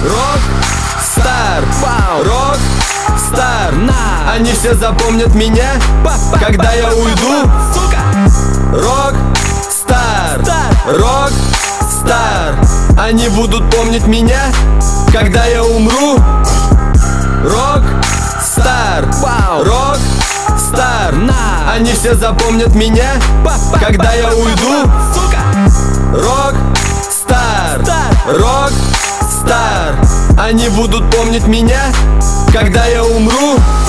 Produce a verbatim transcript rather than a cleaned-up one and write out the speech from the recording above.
Рок-стар, рок-стар. Они все запомнят меня, когда я уйду. Рок-стар, рок-стар. Они будут помнить меня, когда я умру. Рок-стар, рок-стар. Они все запомнят меня, когда я уйду. Рок-стар, рок-стар. Они будут помнить меня, когда я умру.